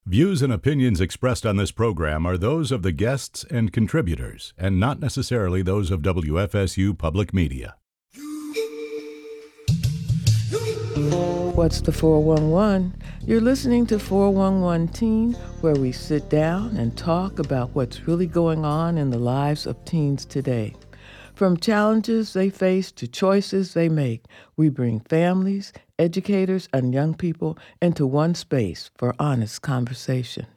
Views and opinions expressed on this program are those of the guests and contributors, and not necessarily those of WFSU Public Media. What's the 411? You're listening to 411 Teen, where we sit down and talk about what's really going on in the lives of teens today. From challenges they face to choices they make, we bring families, educators, and young people into one space for honest conversation.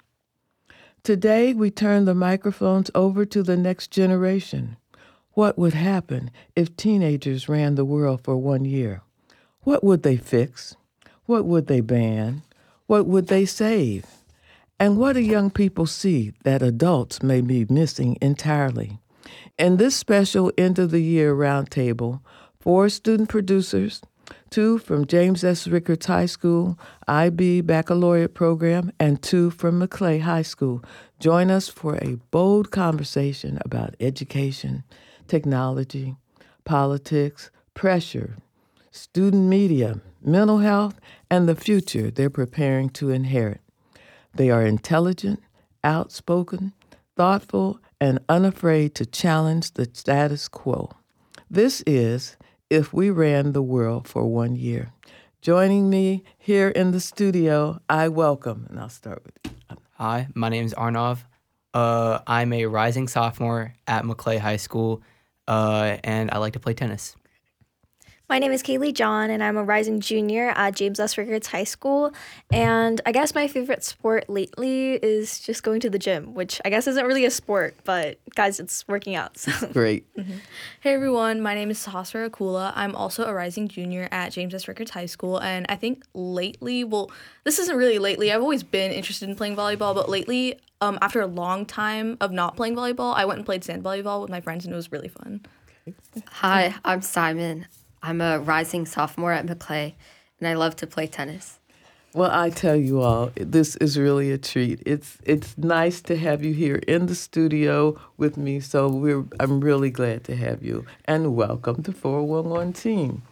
Today, we turn the microphones over to the next generation. What would happen if teenagers ran the world for 1 year? What would they fix? What would they ban? What would they save? And what do young people see that adults may be missing entirely? In this special end-of-the-year roundtable, 4 student producers, 2 from James S. Rickards High School, IB Baccalaureate Program, and 2 from Maclay High School, join us for a bold conversation about education, technology, politics, pressure, student media, mental health, and the future they're preparing to inherit. They are intelligent, outspoken, thoughtful, and unafraid to challenge the status quo. This is If We Ran the World for 1 Year. Joining me here in the studio, I welcome, and I'll start with you. Hi, my name is Arnav. I'm a rising sophomore at Maclay High School, and I like to play tennis. My name is Kaylee John, and I'm a rising junior at James S. Rickards High School. And I guess my favorite sport lately is just going to the gym, which I guess isn't really a sport, but guys, it's working out. So. Great. Mm-hmm. Hey everyone, my name is Sahasra Akula. I'm also a rising junior at James S. Rickards High School, and I think lately, well, this isn't really lately, I've always been interested in playing volleyball, but lately, after a long time of not playing volleyball, I went and played sand volleyball with my friends, and it was really fun. Hi, I'm Simon. I'm a rising sophomore at Maclay, and I love to play tennis. Well, I tell you all, this is really a treat. It's nice to have you here in the studio with me, so I'm really glad to have you. And welcome to 411 Team.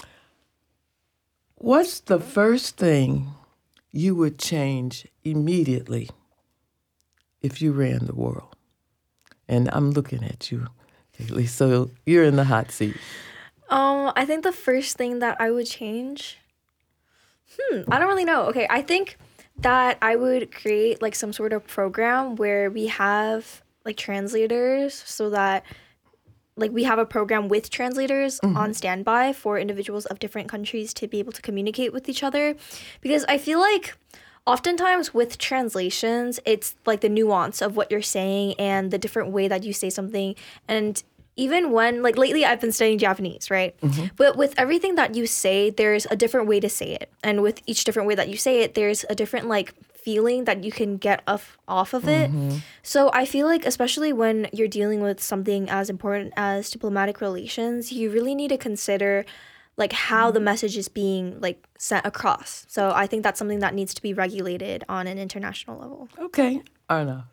What's the first thing you would change immediately if you ran the world? And I'm looking at you, Kaylee, so you're in the hot seat. I think the first thing that I would change, I don't really know. Okay, I think that I would create like some sort of program where we have like translators so that like we have a program with translators on standby for individuals of different countries to be able to communicate with each other. Because I feel like oftentimes with translations, it's like the nuance of what you're saying and the different way that you say something. And even when, like lately I've been studying Japanese, right? But with everything that you say, there's a different way to say it. And with each different way that you say it, there's a different like feeling that you can get off of it. So I feel like especially when you're dealing with something as important as diplomatic relations, you really need to consider like how the message is being like sent across. So I think that's something that needs to be regulated on an international level. Okay, Arna.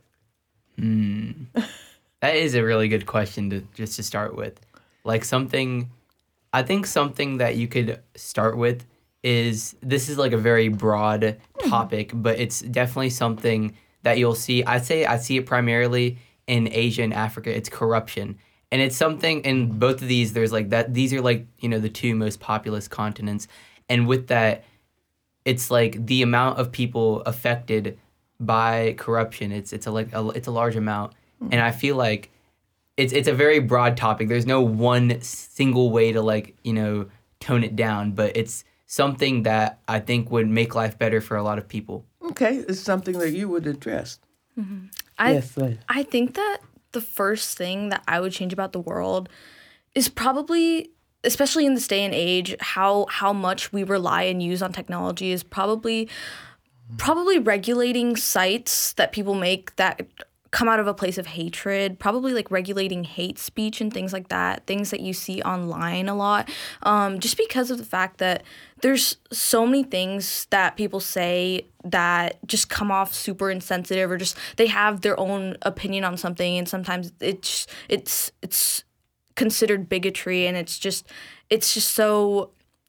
That is a really good question to start with. Like I think something that you could start with is, this is like a very broad topic, but it's definitely something that you'll see. I see it primarily in Asia and Africa. It's corruption. And it's something in both of these, there's like that, these are like, the 2 most populous continents. And with that, it's like the amount of people affected by corruption, it's a large amount. And I feel like it's a very broad topic. There's no one single way to tone it down, but it's something that I think would make life better for a lot of people. Okay, it's something that you would address. Yes, I think that the first thing that I would change about the world is probably, especially in this day and age, how much we rely and use on technology is probably regulating sites that people make that come out of a place of hatred, probably like regulating hate speech and things like that, things that you see online a lot, just because of the fact that there's so many things that people say that just come off super insensitive, or just they have their own opinion on something, and sometimes it's considered bigotry, and it's just so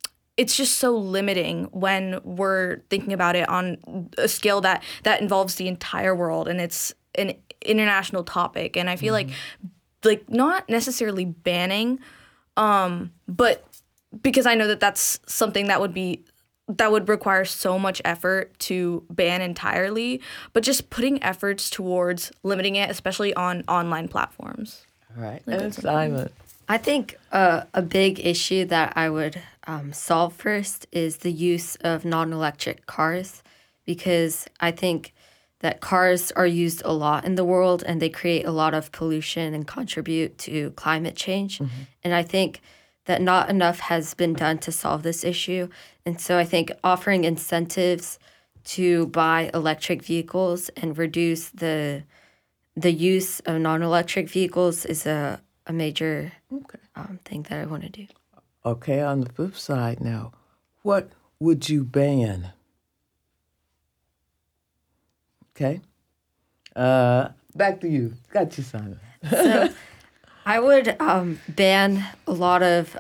it's just so limiting when we're thinking about it on a scale that involves the entire world, and it's an international topic. And I feel like not necessarily banning, but because I know that that's something that would require so much effort to ban entirely, but just putting efforts towards limiting it, especially on online platforms. All right. Like, And Simon. I think a big issue that I would solve first is the use of non-electric cars, because I think that cars are used a lot in the world and they create a lot of pollution and contribute to climate change. And I think that not enough has been done to solve this issue. And so I think offering incentives to buy electric vehicles and reduce the use of non-electric vehicles is a major thing that I want to do. Okay, on the flip side now, what would you ban? Okay. Back to you. Got you, Simon. I would ban a lot of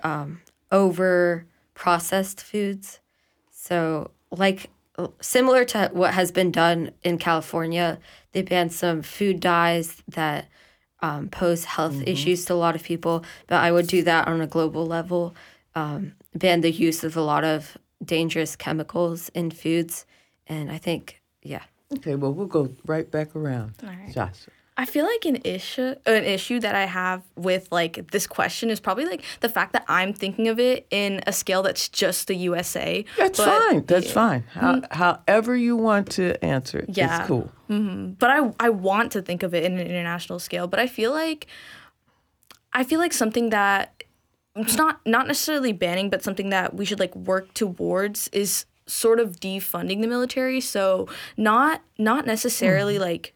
over-processed foods. So, like, similar to what has been done in California, they banned some food dyes that pose health issues to a lot of people. But I would do that on a global level, ban the use of a lot of dangerous chemicals in foods. And I think, yeah. Okay, well, we'll go right back around. All right. Josh. I feel like an issue that I have with like this question is probably like the fact that I'm thinking of it in a scale that's just the USA. That's fine. That's fine. However you want to answer it, Yeah. it's cool. But I want to think of it in an international scale. But I feel like something that it's not necessarily banning, but something that we should like work towards is sort of defunding the military. So not necessarily like.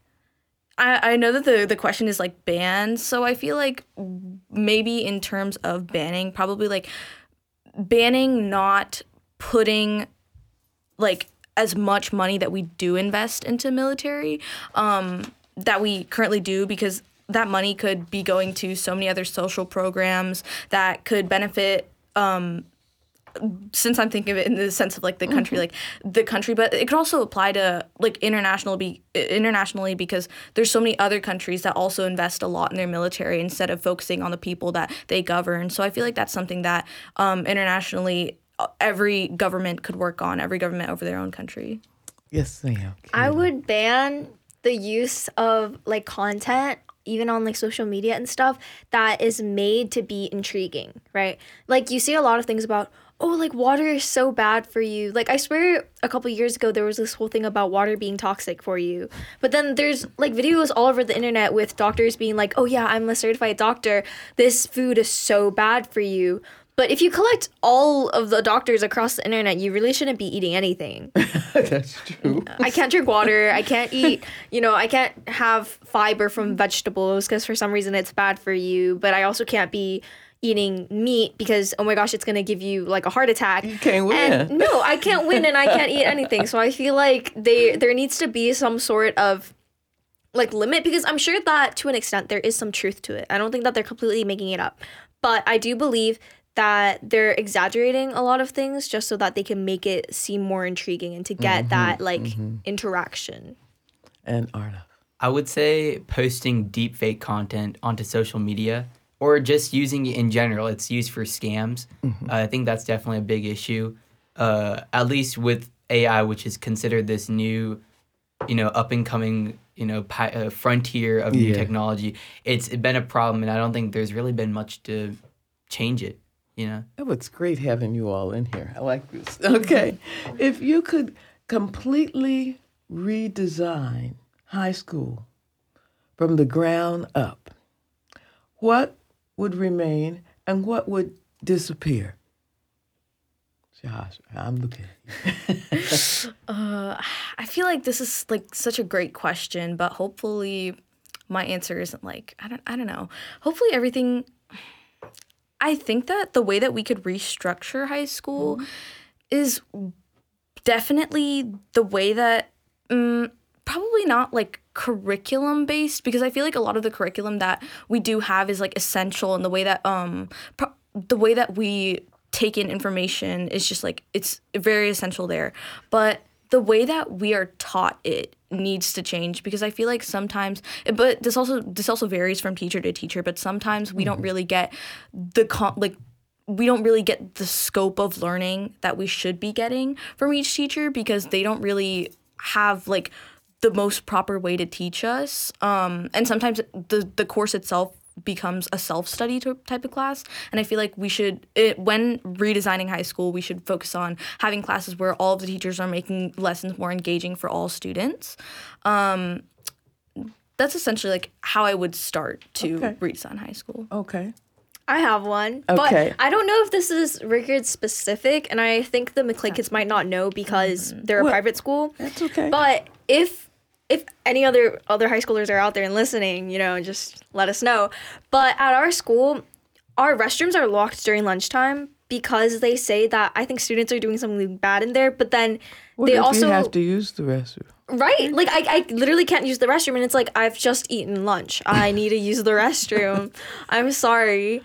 I know that the question is like banned, so I feel like maybe in terms of banning, probably like banning not putting like as much money that we do invest into military that we currently do, because that money could be going to so many other social programs that could benefit since I'm thinking of it in the sense of like the country, but it could also apply to like internationally, because there's so many other countries that also invest a lot in their military instead of focusing on the people that they govern. So I feel like that's something that internationally every government could work on, every government over their own country. Yes, Sam. I would ban the use of like content, even on like social media and stuff, that is made to be intriguing, right? Like you see a lot of things about, oh, like water is so bad for you. Like I swear a couple years ago there was this whole thing about water being toxic for you. But then there's like videos all over the internet with doctors being like, oh yeah, I'm a certified doctor. This food is so bad for you. But if you collect all of the doctors across the internet, you really shouldn't be eating anything. That's true. I can't drink water. I can't eat, I can't have fiber from vegetables because for some reason it's bad for you. But I also can't be eating meat because, oh my gosh, it's going to give you like a heart attack. You can't win. And, no, I can't win and I can't eat anything. So I feel like there needs to be some sort of like limit, because I'm sure that to an extent there is some truth to it. I don't think that they're completely making it up. But I do believe that they're exaggerating a lot of things just so that they can make it seem more intriguing and to get that like interaction. And Arnav. I would say posting deepfake content onto social media, or just using it in general. It's used for scams. I think that's definitely a big issue, at least with AI, which is considered this new, up and coming, frontier of new technology. It's been a problem, and I don't think there's really been much to change it. Oh, it's great having you all in here. I like this. Okay. If you could completely redesign high school from the ground up, what would remain and what would disappear? Josh, I'm looking at you. I feel like this is like such a great question, but hopefully my answer isn't like, I don't know. Hopefully everything. I think that the way that we could restructure high school is definitely the way that probably not like curriculum based, because I feel like a lot of the curriculum that we do have is like essential in the way that we take in information is just like it's very essential there. But the way that we are taught it needs to change, because I feel like sometimes, but this also varies from teacher to teacher, but sometimes we don't really get we don't really get the scope of learning that we should be getting from each teacher, because they don't really have like the most proper way to teach us. And sometimes the course itself becomes a self-study type of class. And I feel like when redesigning high school, we should focus on having classes where all of the teachers are making lessons more engaging for all students. That's essentially like how I would start to redesign high school. Okay. I have one, Okay. but I don't know if this is Rickard specific, and I think the McClay kids might not know because they're a Well, private school. That's okay. But if any other high schoolers are out there and listening, just let us know. But at our school, our restrooms are locked during lunchtime because they say that I think students are doing something bad in there, but then what they if also you have to use the restroom? Right. Like, I literally can't use the restroom, and it's like, I've just eaten lunch. I need to use the restroom. I'm sorry.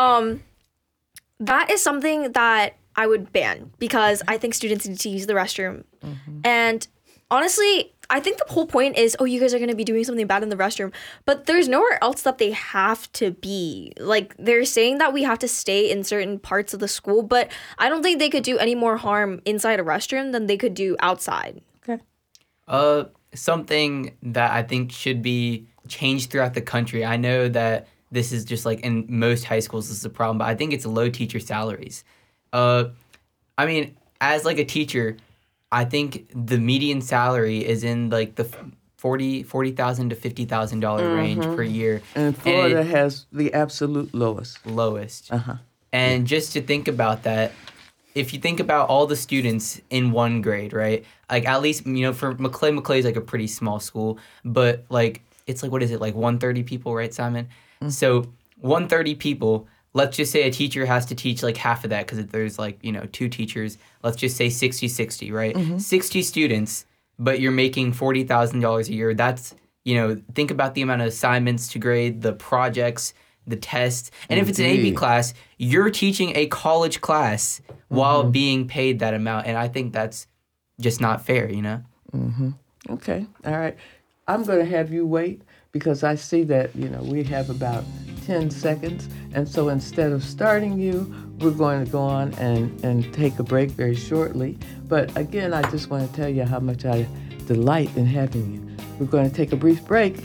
That is something that I would ban, because I think students need to use the restroom. And honestly, I think the whole point is, you guys are going to be doing something bad in the restroom, but there's nowhere else that they have to be. Like, they're saying that we have to stay in certain parts of the school, but I don't think they could do any more harm inside a restroom than they could do outside. Okay. Something that I think should be changed throughout the country. I know that this is just like in most high schools, this is a problem, but I think it's low teacher salaries. I mean, as like a teacher, I think the median salary is in like the $40,000 to $50,000 range per year. And Florida has the absolute lowest. Lowest. And just to think about that, if you think about all the students in one grade, right? Like at least, for McClay is like a pretty small school, but like it's like, what is it, like 130 people, right, Simon? So 130 people, let's just say a teacher has to teach like half of that because there's like, 2 teachers. Let's just say 60, right? 60 students, but you're making $40,000 a year. That's, think about the amount of assignments to grade, the projects, the tests. And if it's an AP class, you're teaching a college class while being paid that amount. And I think that's just not fair, Okay. All right. I'm going to have you wait because I see that, we have about 10 seconds. And so instead of starting you, we're going to go on and take a break very shortly. But again, I just want to tell you how much I delight in having you. We're going to take a brief break.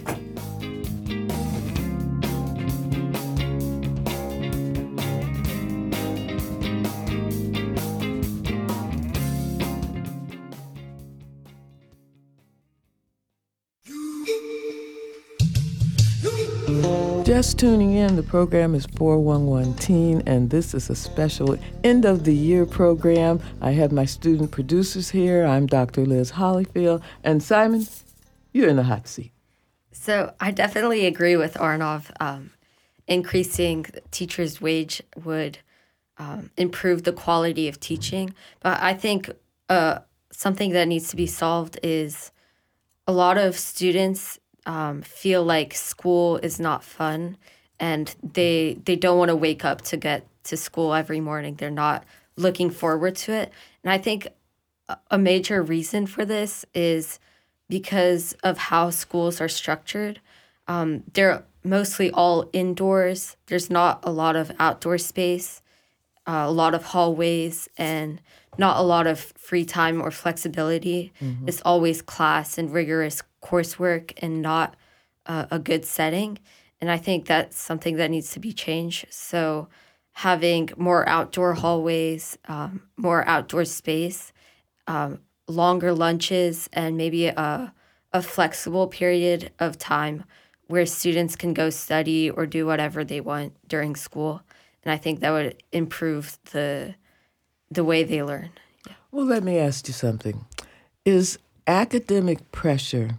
Just tuning in, the program is 411 Teen, and this is a special end-of-the-year program. I have my student producers here. I'm Dr. Liz Hollyfield. And Simon, you're in the hot seat. So I definitely agree with Arnav. Increasing teachers' wage would improve the quality of teaching. But I think something that needs to be solved is a lot of students feel like school is not fun, and they don't want to wake up to get to school every morning. They're not looking forward to it. And I think a major reason for this is because of how schools are structured. They're mostly all indoors. There's not a lot of outdoor space, a lot of hallways, and not a lot of free time or flexibility. It's always class and rigorous coursework and not a good setting. And I think that's something that needs to be changed. So having more outdoor hallways, more outdoor space, longer lunches, and maybe a flexible period of time where students can go study or do whatever they want during school. And I think that would improve the way they learn. Yeah. Well, let me ask you something. Is academic pressure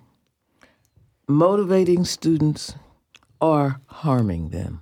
motivating students or harming them?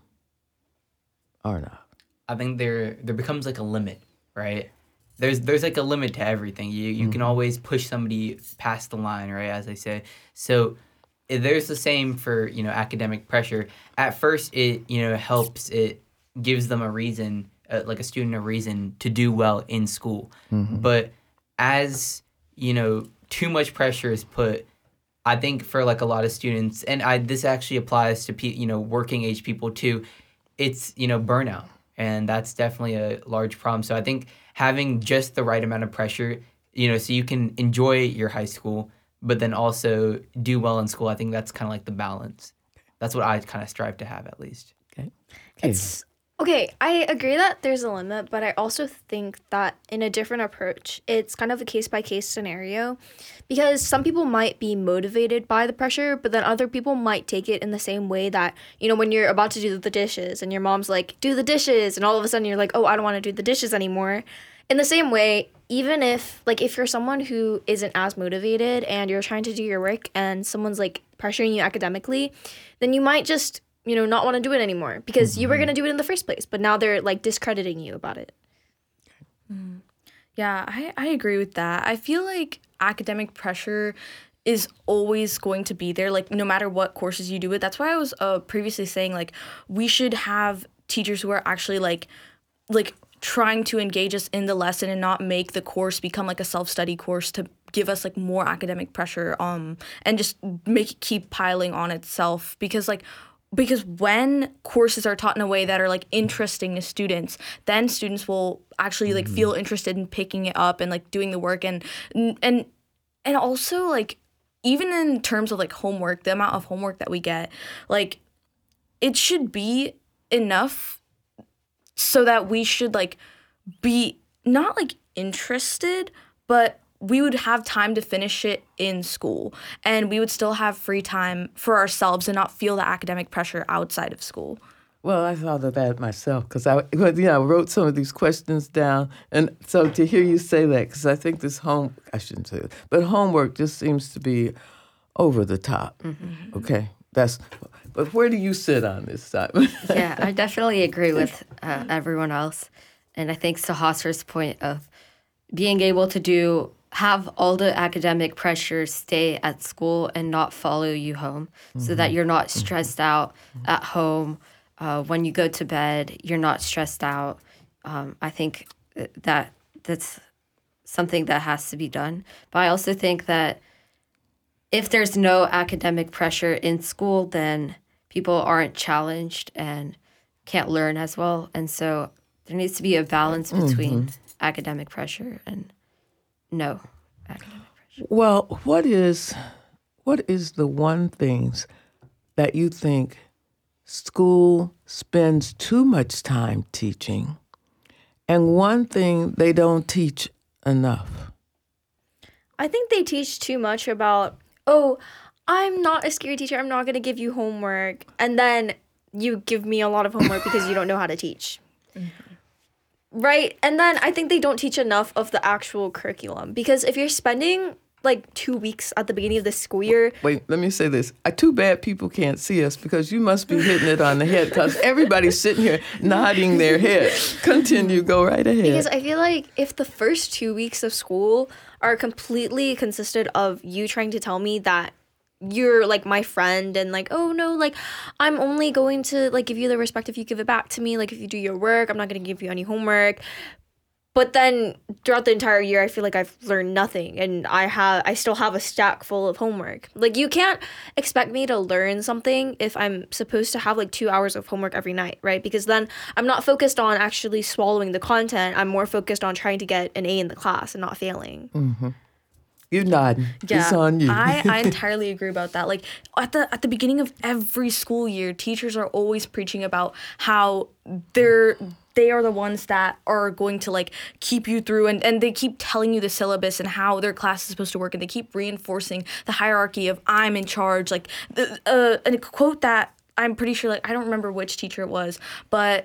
Or not? I think there becomes like a limit, right? There's like a limit to everything. You can always push somebody past the line, right, as I say. So there's the same for, academic pressure. At first it, helps, it gives them a reason like a student a reason to do well in school. But as too much pressure is put, I think for like a lot of students, and this actually applies to working age people too. It's burnout, and that's definitely a large problem. So I think having just the right amount of pressure, so you can enjoy your high school, but then also do well in school. I think that's kind of like the balance. That's what I kind of strive to have, at least. Okay. Okay, I agree that there's a limit, but I also think that in a different approach, it's kind of a case-by-case scenario, because some people might be motivated by the pressure, but then other people might take it in the same way that, when you're about to do the dishes and your mom's like, do the dishes, and all of a sudden you're like, oh, I don't want to do the dishes anymore. In the same way, even if you're someone who isn't as motivated and you're trying to do your work and someone's like pressuring you academically, then you might just not want to do it anymore because you were going to do it in the first place, but now they're like discrediting you about it. Yeah, I agree with that. I feel like academic pressure is always going to be there, like no matter what courses you do it. That's why I was previously saying like we should have teachers who are actually like trying to engage us in the lesson and not make the course become like a self-study course to give us like more academic pressure and just make it keep piling on itself, because when courses are taught in a way that are like interesting to students, then students will actually like feel interested in picking it up and like doing the work, and also like even in terms of like homework, the amount of homework that we get, like it should be enough so that we should like be not like interested, but we would have time to finish it in school, and we would still have free time for ourselves and not feel the academic pressure outside of school. Well, I thought of that myself because I wrote some of these questions down, and so to hear you say that, because I think I shouldn't say it, but homework just seems to be over the top. Okay, but where do you sit on this, Simon? Yeah, I definitely agree with everyone else, and I think Sahasra's point of being able to have all the academic pressure stay at school and not follow you home, so that you're not stressed out at home. When you go to bed, you're not stressed out. I think that's something that has to be done. But I also think that if there's no academic pressure in school, then people aren't challenged and can't learn as well. And so there needs to be a balance between academic pressure and no academic pressure. Well, what is the one things that you think school spends too much time teaching, and one thing they don't teach enough? I think they teach too much about, oh, I'm not a scary teacher, I'm not going to give you homework, and then you give me a lot of homework because you don't know how to teach. Right? And then I think they don't teach enough of the actual curriculum, because if you're spending like 2 weeks at the beginning of the school year. Wait, let me say this. Too bad people can't see us, because you must be hitting it on the head, because everybody's sitting here nodding their head. Continue, go right ahead. Because I feel like if the first 2 weeks of school are completely consisted of you trying to tell me that you're like my friend and like, oh no, like I'm only going to like give you the respect if you give it back to me, like if you do your work, I'm not going to give you any homework. But then throughout the entire year, I feel like I've learned nothing, and I still have a stack full of homework. Like, you can't expect me to learn something if I'm supposed to have like 2 hours of homework every night, right? Because then I'm not focused on actually swallowing the content. I'm more focused on trying to get an A in the class and not failing. Mm-hmm. You're nodding. Yeah, it's on you. I entirely agree about that. Like at the beginning of every school year, teachers are always preaching about how they are the ones that are going to like keep you through, and they keep telling you the syllabus and how their class is supposed to work, and they keep reinforcing the hierarchy of I'm in charge. Like and a quote that I'm pretty sure, like I don't remember which teacher it was, but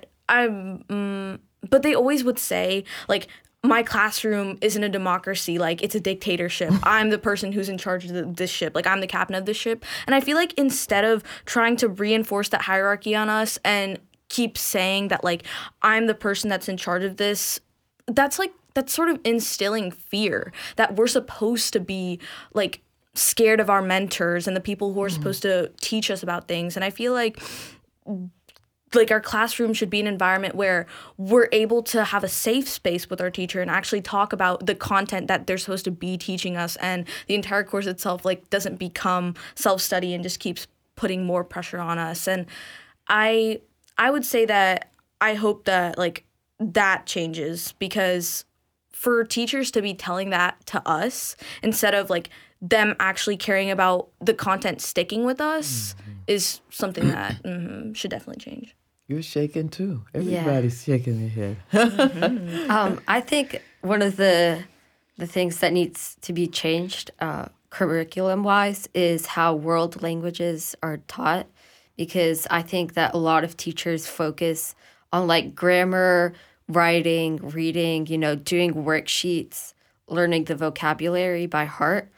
but they always would say like, my classroom isn't a democracy, like it's a dictatorship. I'm the person who's in charge of this ship, like I'm the captain of this ship. And I feel like instead of trying to reinforce that hierarchy on us and keep saying that like I'm the person that's in charge of this, that's sort of instilling fear that we're supposed to be like scared of our mentors and the people who are supposed to teach us about things. And I feel like like our classroom should be an environment where we're able to have a safe space with our teacher and actually talk about the content that they're supposed to be teaching us, and the entire course itself like doesn't become self-study and just keeps putting more pressure on us. And I would say that I hope that like that changes, because for teachers to be telling that to us instead of like them actually caring about the content sticking with us is something that should definitely change. You're shaking too. Everybody's shaking their head. I think one of the things that needs to be changed curriculum-wise is how world languages are taught, because I think that a lot of teachers focus on like grammar, writing, reading, doing worksheets, learning the vocabulary by heart.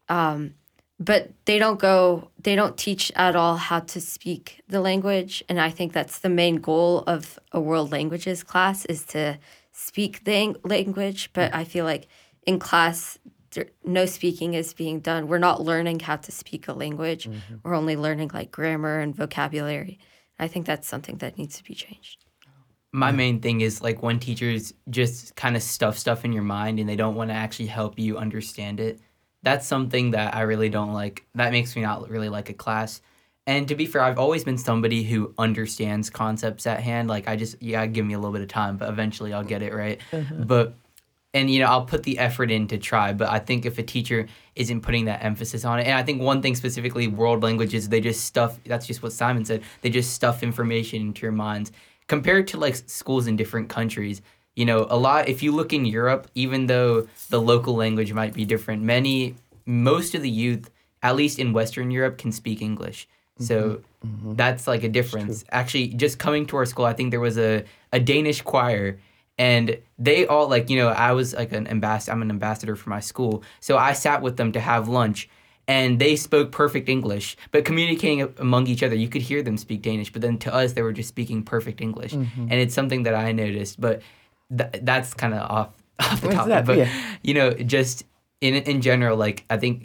But they don't teach at all how to speak the language. And I think that's the main goal of a world languages class, is to speak the language. But I feel like in class, no speaking is being done. We're not learning how to speak a language. We're only learning like grammar and vocabulary. I think that's something that needs to be changed. My main thing is like when teachers just kind of stuff in your mind and they don't want to actually help you understand it. That's something that I really don't like. That makes me not really like a class. And to be fair, I've always been somebody who understands concepts at hand. Like give me a little bit of time, but eventually I'll get it right. And I'll put the effort in to try. But I think if a teacher isn't putting that emphasis on it, and I think one thing specifically, world languages, they just stuff, that's just what Simon said, they just stuff information into your minds. Compared to like schools in different countries, a lot, if you look in Europe, even though the local language might be different, most of the youth, at least in Western Europe, can speak English. So that's like a difference. Actually, just coming to our school, I think there was a Danish choir, and they all like, I was like I'm an ambassador for my school. So I sat with them to have lunch, and they spoke perfect English, but communicating among each other, you could hear them speak Danish, but then to us, they were just speaking perfect English. And it's something that I noticed, but that's kind of off the topic. But, just in general, like, I think,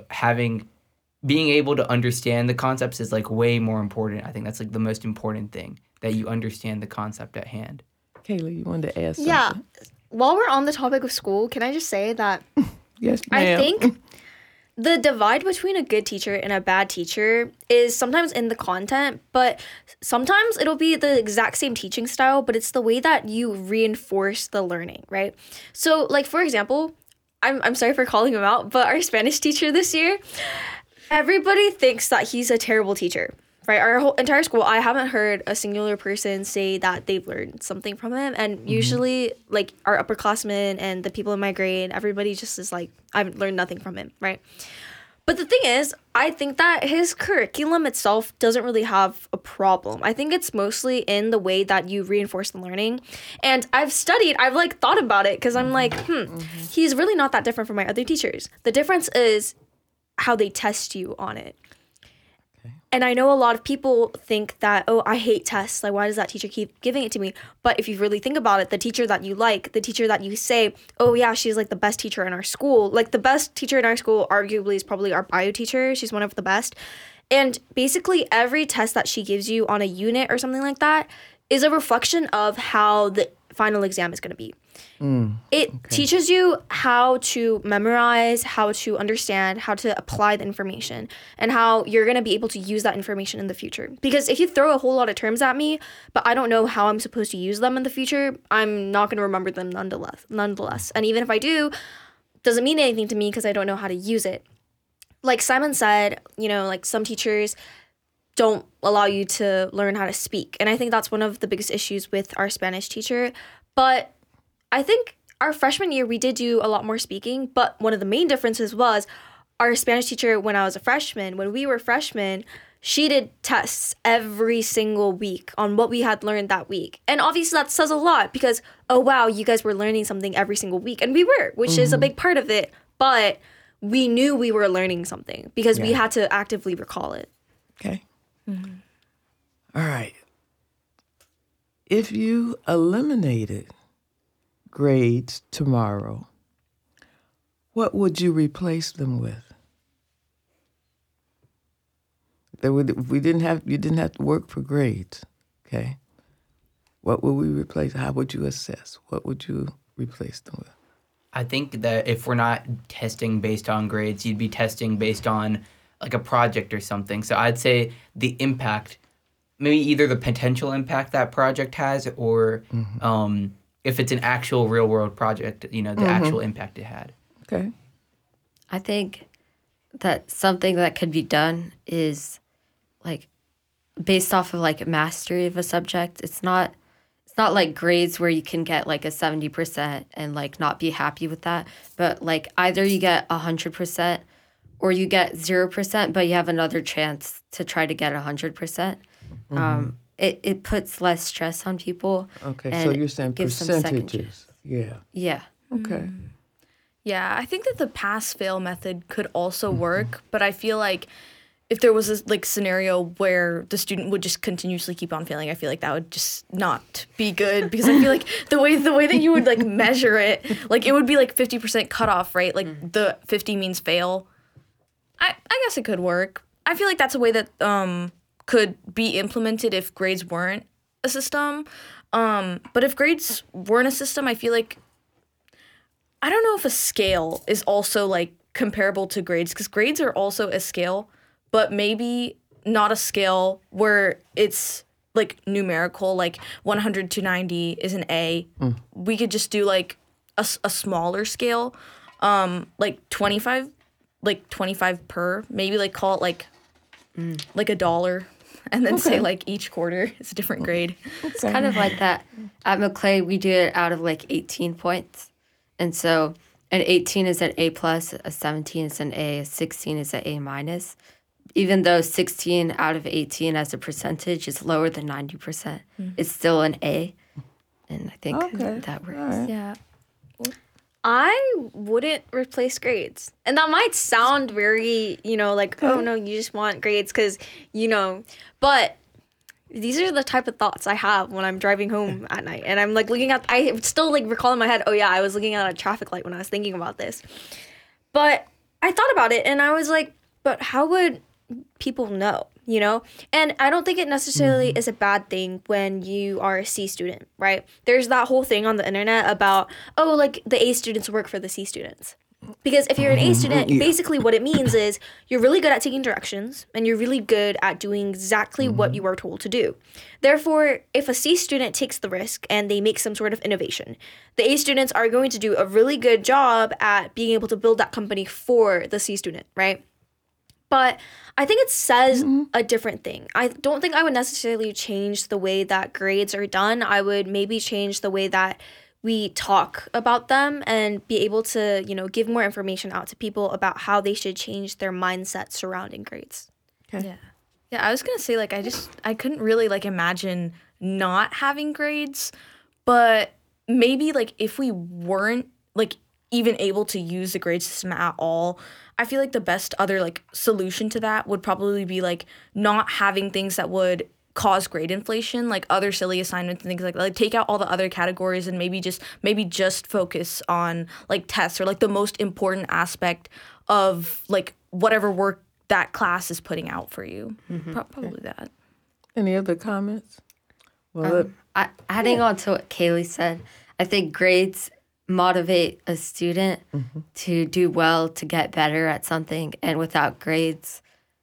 being able to understand the concepts is like way more important. I think that's like the most important thing, that you understand the concept at hand. Kayla, you wanted to ask something? Yeah. While we're on the topic of school, can I just say that Yes, ma'am. I think the divide between a good teacher and a bad teacher is sometimes in the content, but sometimes it'll be the exact same teaching style, but it's the way that you reinforce the learning, right? So, like, for example, I'm sorry for calling him out, but our Spanish teacher this year, everybody thinks that he's a terrible teacher, right? Our whole entire school, I haven't heard a singular person say that they've learned something from him. And usually, like, our upperclassmen and the people in my grade, everybody just is like, I've learned nothing from him, right? But the thing is, I think that his curriculum itself doesn't really have a problem. I think it's mostly in the way that you reinforce the learning. And I've like thought about it, because I'm like, he's really not that different from my other teachers. The difference is how they test you on it. And I know a lot of people think that, oh, I hate tests. Like, why does that teacher keep giving it to me? But if you really think about it, the teacher that you like, the teacher that you say, oh, yeah, she's like the best teacher in our school. Like, the best teacher in our school arguably is probably our bio teacher. She's one of the best. And basically every test that she gives you on a unit or something like that is a reflection of how the final exam is going to be. It teaches you how to memorize, how to understand, how to apply the information, and how you're going to be able to use that information in the future. Because if you throw a whole lot of terms at me, but I don't know how I'm supposed to use them in the future, I'm not going to remember them nonetheless. And even if I do, doesn't mean anything to me because I don't know how to use it. Like Simon said, like some teachers don't allow you to learn how to speak. And I think that's one of the biggest issues with our Spanish teacher. But I think our freshman year, we did do a lot more speaking, but one of the main differences was our Spanish teacher, when we were freshmen, she did tests every single week on what we had learned that week. And obviously that says a lot because, oh, wow, you guys were learning something every single week. And we were, which is a big part of it. But we knew we were learning something because we had to actively recall it. Okay. All right. If you eliminated grades tomorrow, what would you replace them with? You didn't have to work for grades. Okay. What would we replace? How would you assess? What would you replace them with? I think that if we're not testing based on grades, you'd be testing based on like a project or something. So I'd say the impact, maybe either the potential impact that project has, or if it's an actual real world project, the actual impact it had. Okay. I think that something that could be done is like based off of like mastery of a subject. It's not like grades where you can get like a 70% and like not be happy with that, but like either you get 100% or you get 0%, but you have another chance to try to get 100%. It puts less stress on people. Okay, and so you're saying gives them second percentages. Yeah. Yeah. Okay. Yeah, I think that the pass-fail method could also work, but I feel like if there was a like scenario where the student would just continuously keep on failing, I feel like that would just not be good, because I feel like the way that you would like measure it, like it would be like 50% cutoff, right? Like the 50 means fail. I guess it could work. I feel like that's a way that could be implemented if grades weren't a system. But if grades weren't a system, I feel like I don't know if a scale is also like comparable to grades, because grades are also a scale, but maybe not a scale where it's like numerical, like 100 to 90 is an A. We could just do like a smaller scale, like 25 per, maybe like call it like $1, and then say like each quarter is a different grade. It's kind of like that. At Maclay, we do it out of like 18 points. And so an 18 is an A+, a 17 is an A, a 16 is an A-. Even though 16 out of 18 as a percentage is lower than 90%, it's still an A. And I think that works. Right. Yeah. I wouldn't replace grades. And that might sound very, like, oh no, you just want grades because, but these are the type of thoughts I have when I'm driving home at night. And I'm like I still like recall in my head, oh yeah, I was looking at a traffic light when I was thinking about this. But I thought about it and I was like, but how would people know? And I don't think it necessarily is a bad thing when you are a C student, right? There's that whole thing on the internet about, oh, like the A students work for the C students. Because if you're an A student, basically what it means is you're really good at taking directions and you're really good at doing exactly what you are told to do. Therefore, if a C student takes the risk and they make some sort of innovation, the A students are going to do a really good job at being able to build that company for the C student, right? But I think it says a different thing. I don't think I would necessarily change the way that grades are done. I would maybe change the way that we talk about them and be able to, give more information out to people about how they should change their mindset surrounding grades. Okay. Yeah, I was going to say, like, I couldn't really, like, imagine not having grades, but maybe, like, if we weren't, like, even able to use the grade system at all, I feel like the best other, like, solution to that would probably be, like, not having things that would cause grade inflation, like other silly assignments and things like that. Like take out all the other categories and maybe just focus on like tests or like the most important aspect of like whatever work that class is putting out for you. Probably that. Any other comments? Well, adding on to what Kaylee said, I think grades motivate a student to do well, to get better at something, and without grades,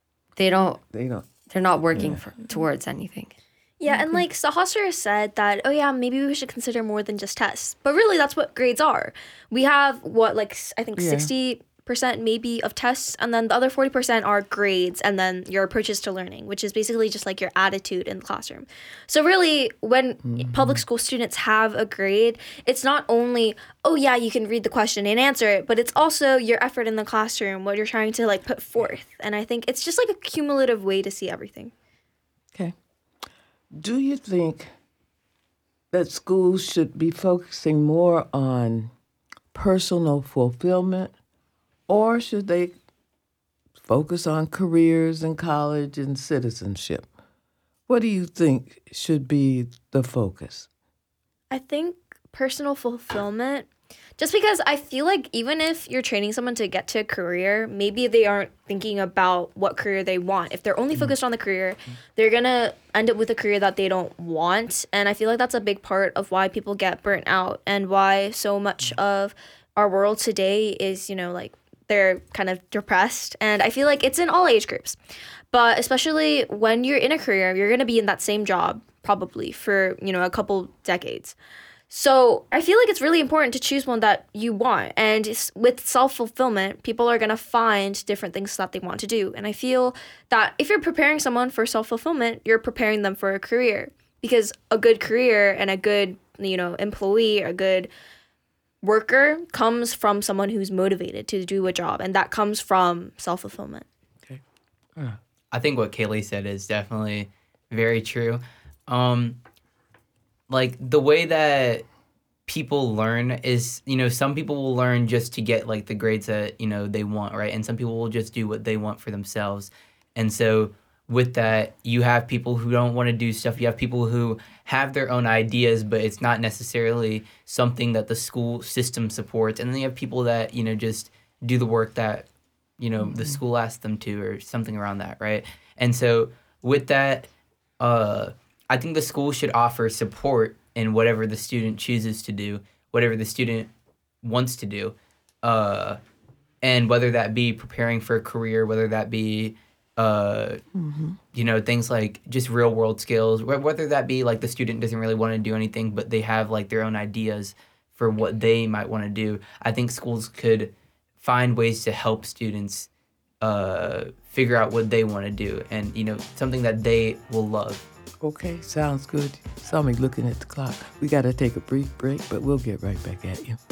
they're not working towards anything. Yeah, and like Sahasra said that, oh yeah, maybe we should consider more than just tests. But really, that's what grades are. We have, I think 60% maybe of tests, and then the other 40% are grades, and then your approaches to learning, which is basically just like your attitude in the classroom. So really, when public school students have a grade, it's not only, oh yeah, you can read the question and answer it, but it's also your effort in the classroom, what you're trying to like put forth. And I think it's just like a cumulative way to see everything. Okay. Do you think that schools should be focusing more on personal fulfillment, or should they focus on careers in college and citizenship? What do you think should be the focus? I think personal fulfillment Just because I feel like even if you're training someone to get to a career, maybe they aren't thinking about what career they want. If they're only focused on the career, they're going to end up with a career that they don't want. And I feel like that's a big part of why people get burnt out and why so much of our world today is, like they're kind of depressed. And I feel like it's in all age groups. But especially when you're in a career, you're going to be in that same job probably for, a couple decades. So I feel like it's really important to choose one that you want. And with self-fulfillment, people are going to find different things that they want to do. And I feel that if you're preparing someone for self-fulfillment, you're preparing them for a career. Because a good career and a good, employee, a good worker comes from someone who's motivated to do a job. And that comes from self-fulfillment. Okay. I think what Kaylee said is definitely very true. Like the way that people learn is, some people will learn just to get like the grades that, they want, right? And some people will just do what they want for themselves. And so with that, you have people who don't want to do stuff. You have people who have their own ideas, but it's not necessarily something that the school system supports. And then you have people that, just do the work that, the school asks them to or something around that, right? And so with that, I think the school should offer support in whatever the student chooses to do, whatever the student wants to do. And whether that be preparing for a career, whether that be, things like just real world skills, whether that be like the student doesn't really want to do anything, but they have like their own ideas for what they might want to do. I think schools could find ways to help students figure out what they want to do and, something that they will love. Okay, sounds good. Saw me looking at the clock. We got to take a brief break, but we'll get right back at you.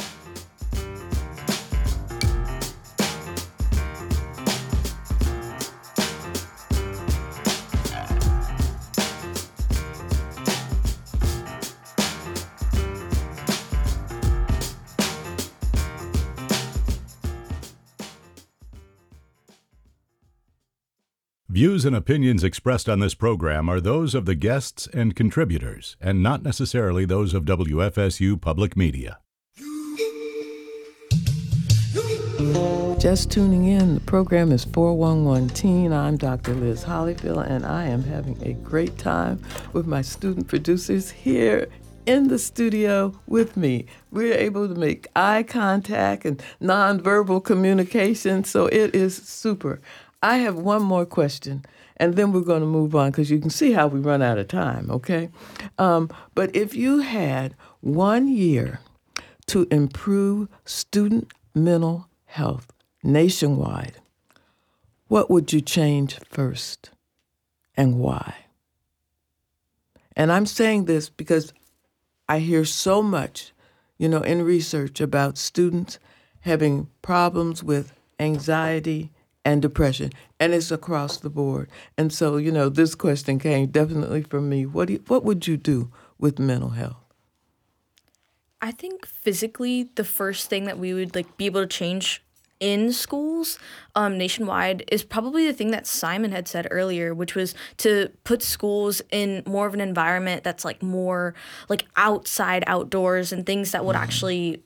Views and opinions expressed on this program are those of the guests and contributors, and not necessarily those of WFSU Public Media. Just tuning in, the program is 411 Teen. I'm Dr. Liz Hollyfield, and I am having a great time with my student producers here in the studio with me. We're able to make eye contact and nonverbal communication, so it is super. I have one more question, and then we're going to move on because you can see how we run out of time, okay? But if you had 1 year to improve student mental health nationwide, what would you change first and why? And I'm saying this because I hear so much, in research about students having problems with anxiety and depression, and it's across the board. And so, this question came definitely from me. What would you do with mental health? I think physically, the first thing that we would be able to change in schools nationwide is probably the thing that Simon had said earlier, which was to put schools in more of an environment that's more outside, outdoors, and things that would actually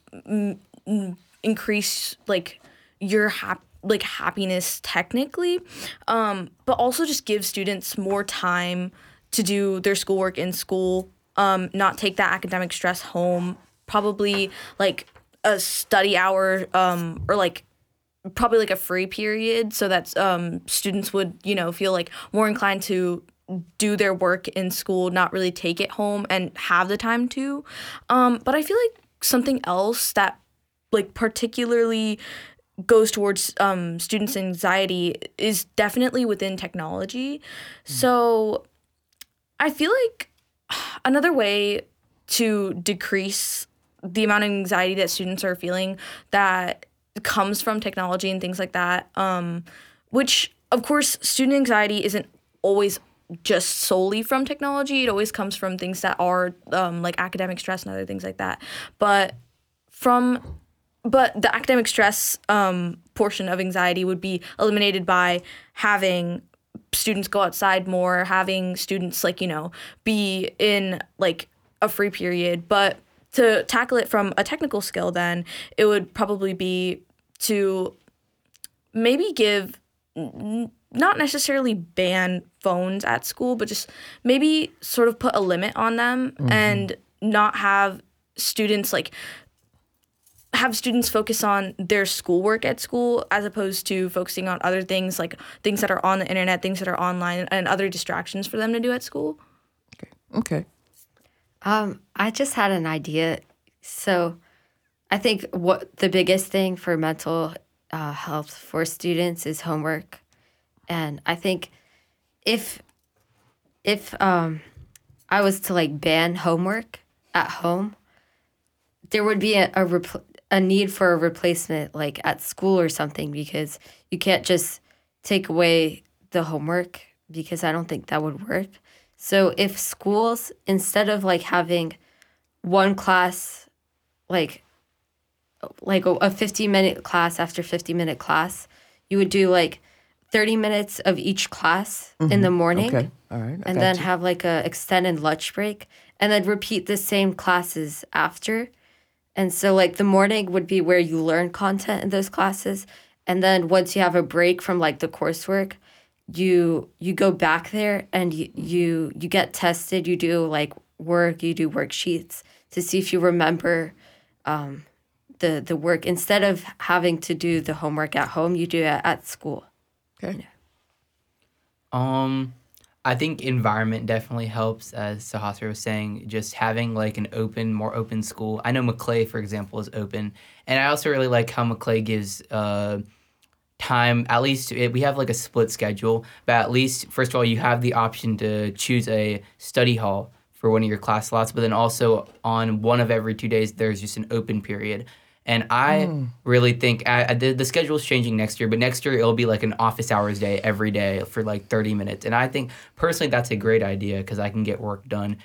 increase your happiness technically, but also just give students more time to do their schoolwork in school, not take that academic stress home, probably a study hour or probably a free period so that students would, feel more inclined to do their work in school, not really take it home and have the time to. But I feel like something else that particularly goes towards students' anxiety is definitely within technology. So I feel like another way to decrease the amount of anxiety that students are feeling that comes from technology and things like that, which, of course, student anxiety isn't always just solely from technology. It always comes from things that are academic stress and other things like that. But the academic stress portion of anxiety would be eliminated by having students go outside more, having students be in a free period. But to tackle it from a technical skill, then it would probably be to maybe give, not necessarily ban phones at school, but just maybe sort of put a limit on them and not have students have students focus on their schoolwork at school as opposed to focusing on other things, like things that are on the internet, things that are online, and other distractions for them to do at school. Okay. I just had an idea. So I think what the biggest thing for mental health for students is homework. And I think if I was to like ban homework at home, there would be a need for a replacement like at school or something, because you can't just take away the homework, because I don't think that would work. So if schools, instead of like having one class, like a 50-minute class after 50-minute class, you would do like 30 minutes of each class in the morning. Okay. All right. And then have like a extended lunch break, and then repeat the same classes after. And so like the morning would be where you learn content in those classes. And then once you have a break from like the coursework, you go back there and you get tested. You do like work, you do worksheets to see if you remember the work. Instead of having to do the homework at home, you do it at school. Okay. I think environment definitely helps, as Sahasra was saying, just having like more open school. I know Maclay, for example, is open. And I also really like how Maclay gives time, at least we have like a split schedule, but at least, first of all, you have the option to choose a study hall for one of your class slots, but then also on one of every 2 days, there's just an open period. And I really think the schedule is changing next year, but next year it'll be like an office hours day every day for like 30 minutes. And I think personally that's a great idea because I can get work done.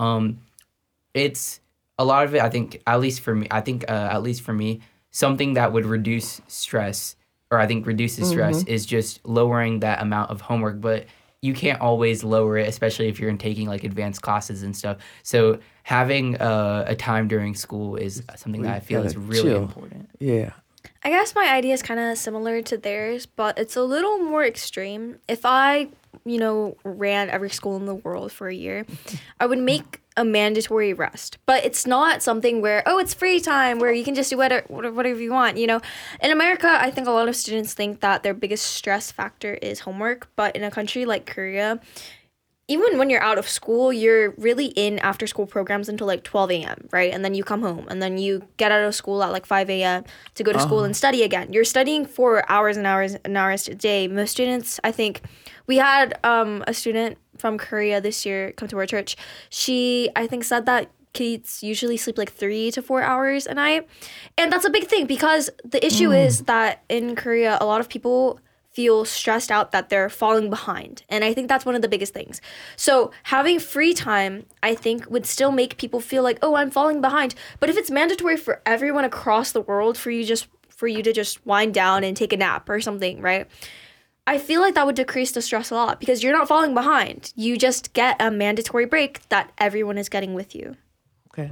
It's a lot of it, I think, at least for me, something that would reduce stress, or I think reduces stress, is just lowering that amount of homework. But you can't always lower it, especially if you're taking like advanced classes and stuff. So having a time during school is something that I feel is really important. Yeah. I guess my idea is kind of similar to theirs, but it's a little more extreme. If I, ran every school in the world for a year, I would make a mandatory rest. But it's not something where, it's free time, where you can just do whatever you want, In America, I think a lot of students think that their biggest stress factor is homework. But in a country like Korea, even when you're out of school, you're really in after school programs until like 12 a.m., right? And then you come home and then you get out of school at like 5 a.m. to go to school and study again. You're studying for hours and hours and hours a day. Most students, I think, we had a student from Korea this year come to our church. She, I think, said that kids usually sleep like 3 to 4 hours a night. And that's a big thing because the issue is that in Korea, a lot of people feel stressed out that they're falling behind. And I think that's one of the biggest things. So having free time, I think, would still make people feel like, I'm falling behind. But if it's mandatory for everyone across the world for you to just wind down and take a nap or something, right? I feel like that would decrease the stress a lot because you're not falling behind. You just get a mandatory break that everyone is getting with you. Okay.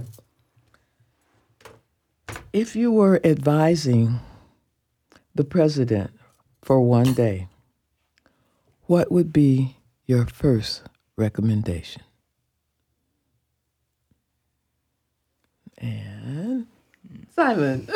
If you were advising the president for one day, what would be your first recommendation? And Simon.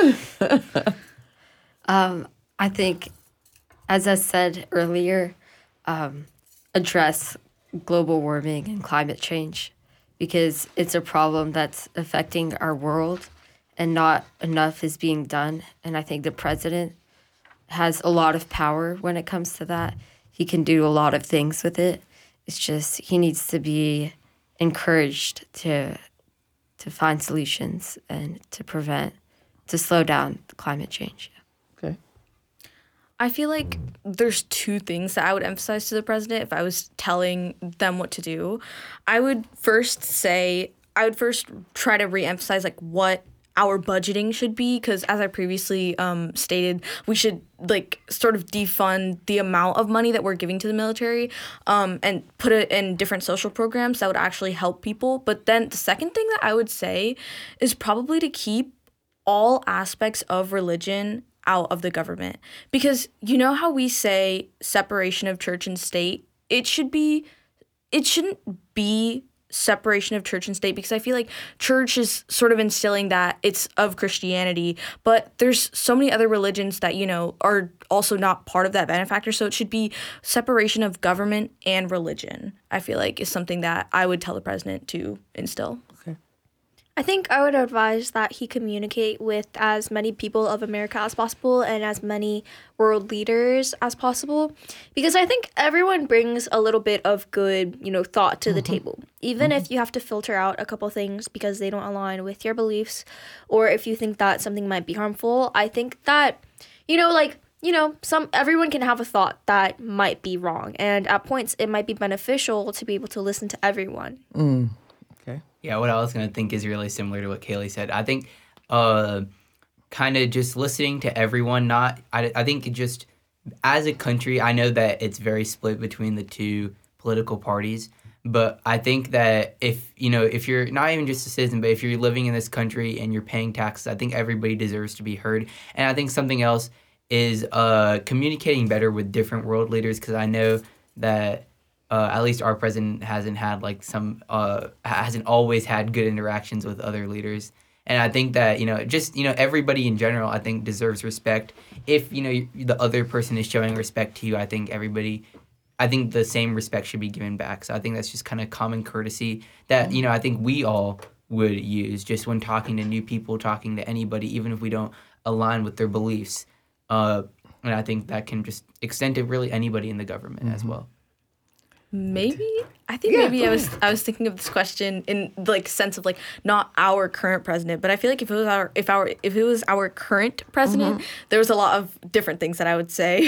I think, as I said earlier, address global warming and climate change because it's a problem that's affecting our world and not enough is being done. And I think the president has a lot of power when it comes to that. He can do a lot of things with it. It's just he needs to be encouraged to find solutions and to slow down climate change. Okay. I feel like there's two things that I would emphasize to the president if I was telling them what to do. I would first try to reemphasize like what our budgeting should be, because as I previously stated, we should like sort of defund the amount of money that we're giving to the military and put it in different social programs that would actually help people. But then the second thing that I would say is probably to keep all aspects of religion out of the government, because you know how we say separation of church and state? It shouldn't be separation of church and state, because I feel like church is sort of instilling that it's of Christianity, but there's so many other religions that, you know, are also not part of that benefactor. So it should be separation of government and religion, I feel like, is something that I would tell the president to instill. I think I would advise that he communicate with as many people of America as possible and as many world leaders as possible, because I think everyone brings a little bit of good, you know, thought to the table. Even if you have to filter out a couple things because they don't align with your beliefs, or if you think that something might be harmful, I think that, everyone can have a thought that might be wrong, and at points it might be beneficial to be able to listen to everyone. Okay. Yeah, what I was going to think is really similar to what Kaylee said. I think kind of just listening to everyone, I think just as a country, I know that it's very split between the two political parties, but I think that if you're not even just a citizen, but if you're living in this country and you're paying taxes, I think everybody deserves to be heard. And I think something else is communicating better with different world leaders, because I know that at least our president hasn't had hasn't always had good interactions with other leaders. And I think that, everybody in general, I think, deserves respect. If, the other person is showing respect to you, I think the same respect should be given back. So I think that's just kind of common courtesy that, I think we all would use just when talking to new people, talking to anybody, even if we don't align with their beliefs. And I think that can just extend to really anybody in the government as well. Maybe I was thinking of this question in like sense of like not our current president, but I feel like if it was our current president, there was a lot of different things that I would say.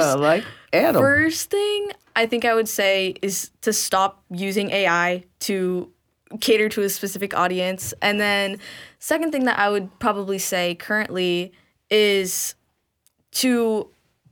First thing I think I would say is to stop using AI to cater to a specific audience, and then second thing that I would probably say currently is to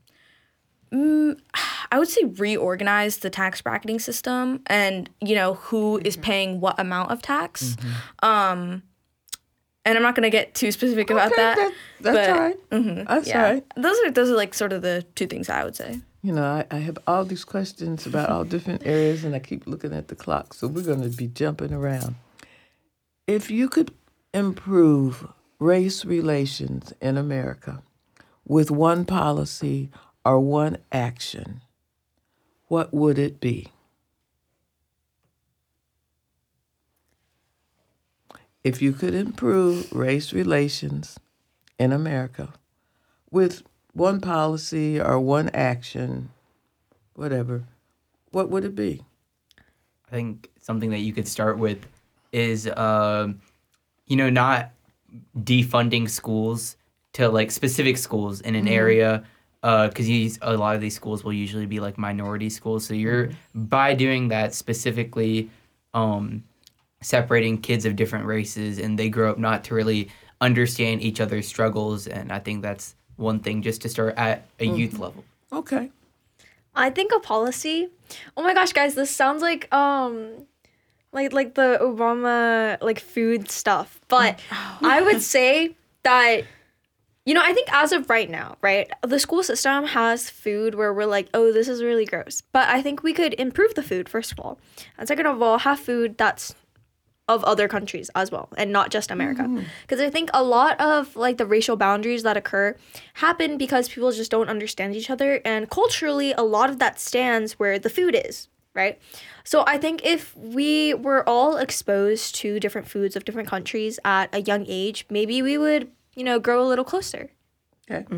I would say reorganize the tax bracketing system and, who is paying what amount of tax. And I'm not going to get too specific about that. That's all right. That's all right. Those are like sort of the two things I would say. I have all these questions about all different areas, and I keep looking at the clock, so we're going to be jumping around. If you could improve race relations in America with one policy or one action, what would it be? If you could improve race relations in America with one policy or one action, whatever, what would it be? I think something that you could start with is, not defunding schools to like specific schools in an area, because a lot of these schools will usually be like minority schools. So you're by doing that specifically separating kids of different races, and they grow up not to really understand each other's struggles. And I think that's one thing just to start at a youth level. Okay. I think a policy. Oh my gosh, guys, this sounds like the Obama like food stuff. But I would say that, I think as of right now, right, the school system has food where we're like, oh, this is really gross. But I think we could improve the food, first of all. And second of all, have food that's of other countries as well, and not just America. Because I think a lot of like the racial boundaries that occur happen because people just don't understand each other. And culturally, a lot of that stands where the food is, right? So I think if we were all exposed to different foods of different countries at a young age, maybe we would, grow a little closer. Okay.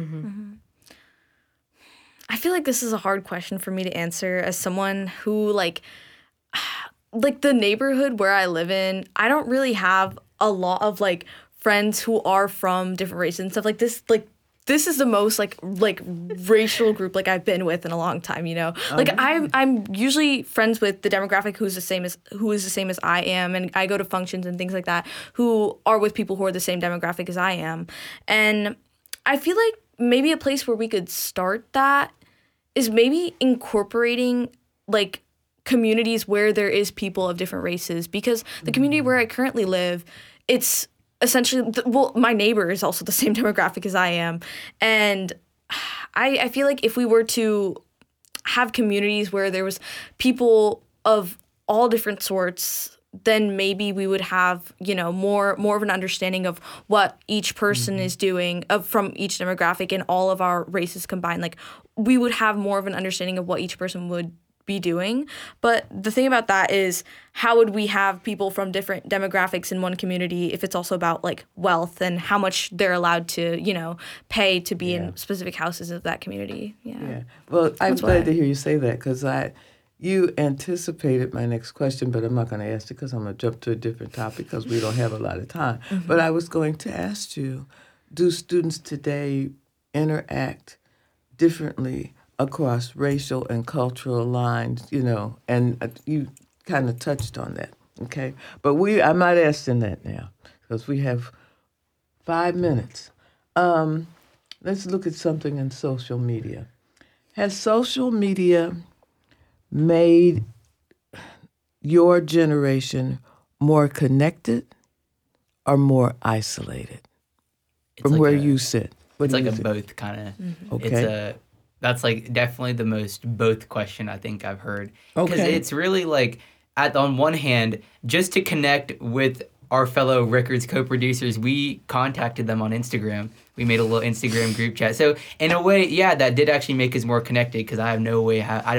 I feel like this is a hard question for me to answer as someone who like the neighborhood where I live in, I don't really have a lot of like friends who are from different races and stuff like this. Like this is the most like racial group like I've been with in a long time, you know. Like I'm usually friends with the demographic who is the same as I am, and I go to functions and things like that who are with people who are the same demographic as I am. And I feel like maybe a place where we could start that is maybe incorporating like communities where there is people of different races, because the community where I currently live, it's essentially, my neighbor is also the same demographic as I am. And I feel like if we were to have communities where there was people of all different sorts, then maybe we would have, you know, more of an understanding of what each person is doing from each demographic, and all of our races combined. Like, we would have more of an understanding of what each person would be doing. But the thing about that is, how would we have people from different demographics in one community if it's also about like wealth and how much they're allowed to, you know, pay to be in specific houses of that community? Yeah. Well, I'm glad to hear you say that, because you anticipated my next question, but I'm not going to ask it because I'm going to jump to a different topic because we don't have a lot of time. But I was going to ask you, do students today interact differently across racial and cultural lines, you know? And you kind of touched on that, okay? But I'm not asking that now because we have 5 minutes. Let's look at something in social media. Has social media made your generation more connected or more isolated from like where you sit? It's like a both kind of. Okay. That's like definitely the most both question I think I've heard. Because Okay. it's really like, on one hand, just to connect with our fellow Rickards co-producers, we contacted them on Instagram. We made a little Instagram group chat. So in a way, yeah, that did actually make us more connected, because I have no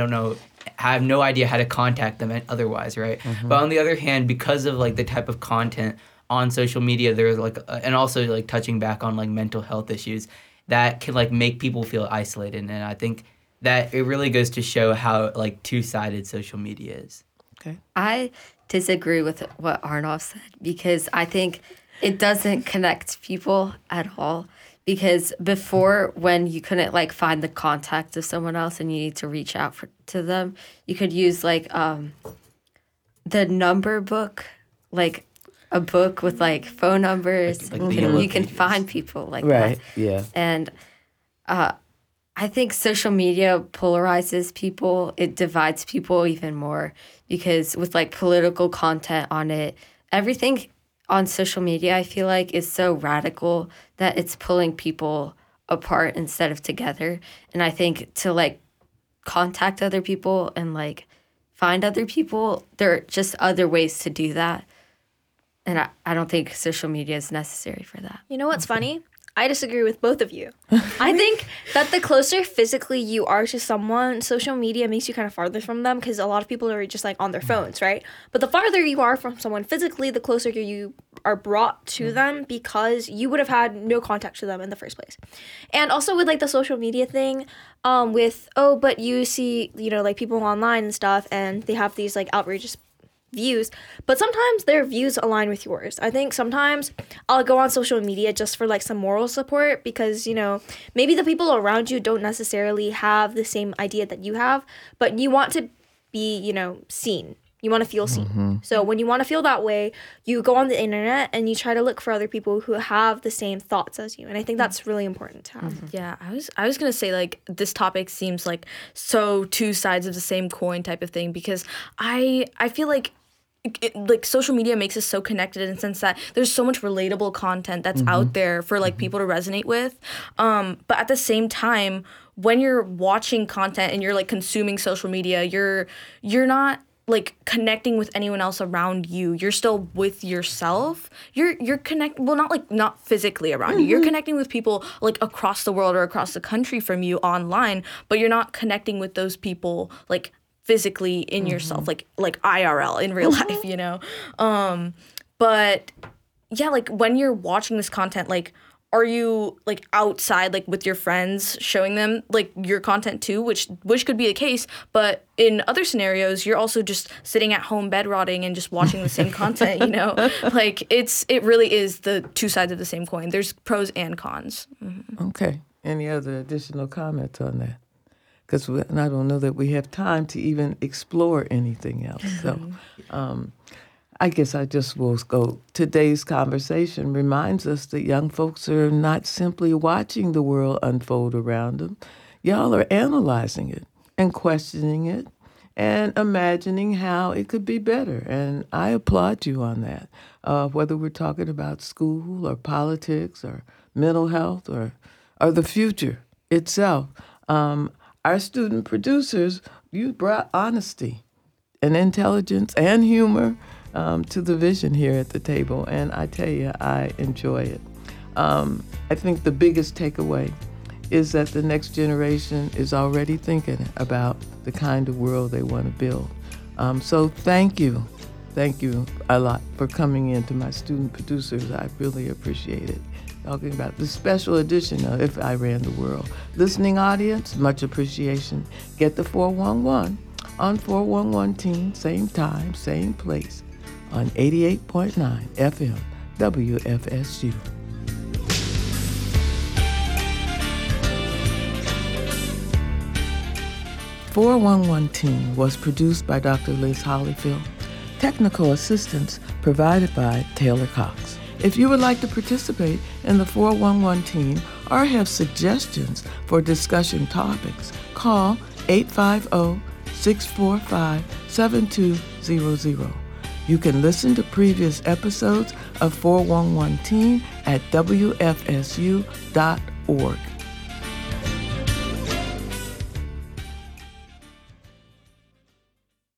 idea how to contact them otherwise, right? But on the other hand, because of like the type of content on social media, there's like, and also like touching back on like mental health issues, that can like make people feel isolated. And I think that it really goes to show how like two-sided social media is. Okay. I disagree with what Arnav said, because I think it doesn't connect people at all. Because before, when you couldn't like find the contact of someone else and you need to reach out to them, you could use like the number book, like a book with like phone numbers. Like You can find people like Right, that. yeah. And I think social media polarizes people. It divides people even more, because with like political content on it, everything on social media, I feel like, is so radical that it's pulling people apart instead of together. And I think to like contact other people and like find other people, there are just other ways to do that. And I don't think social media is necessary for that. You know what's funny? I disagree with both of you. I think that the closer physically you are to someone, social media makes you kind of farther from them, because a lot of people are just like on their phones, right? But the farther you are from someone physically, the closer you are brought to them, because you would have had no contact to them in the first place. And also with like the social media thing, but you see, you know, like people online and stuff, and they have these like outrageous views, but sometimes their views align with yours. I think sometimes I'll go on social media just for like some moral support, because, you know, maybe the people around you don't necessarily have the same idea that you have, but you want to be, you know, seen. You want to feel seen. So when you want to feel that way, you go on the internet and you try to look for other people who have the same thoughts as you. And I think that's really important to have. Yeah, I was gonna say, like, this topic seems like so two sides of the same coin type of thing, because I feel like like social media makes us so connected in the sense that there's so much relatable content that's out there for like people to resonate with. But at the same time, when you're watching content and you're like consuming social media, you're not like connecting with anyone else around you. You're still with yourself. You're not physically around you. You're connecting with people like across the world or across the country from you online, but you're not connecting with those people like physically in yourself, like IRL in real life, you know? But yeah, like when you're watching this content, like, are you like outside, like with your friends, showing them like your content too, which could be the case, but in other scenarios, you're also just sitting at home bed rotting and just watching the same content, you know? Like it really is the two sides of the same coin. There's pros and cons. Okay. Any other additional comments on that? Because I don't know that we have time to even explore anything else. So I guess I just will go. Today's conversation reminds us that young folks are not simply watching the world unfold around them. Y'all are analyzing it and questioning it and imagining how it could be better. And I applaud you on that, whether we're talking about school or politics or mental health or the future itself. Our student producers, you brought honesty and intelligence and humor to the vision here at the table, and I tell you, I enjoy it. I think the biggest takeaway is that the next generation is already thinking about the kind of world they want to build. So thank you a lot for coming in to my student producers. I really appreciate it. Talking about the special edition of If I Ran the World. Listening audience, much appreciation. Get the 411 on 411 Teen, same time, same place, on 88.9 FM, WFSU. "411 Teen" was produced by Dr. Liz Hollyfield. Technical assistance provided by Taylor Cox. If you would like to participate in the 411 Teen or have suggestions for discussion topics, call 850-645-7200. You can listen to previous episodes of 411 Teen at WFSU.org.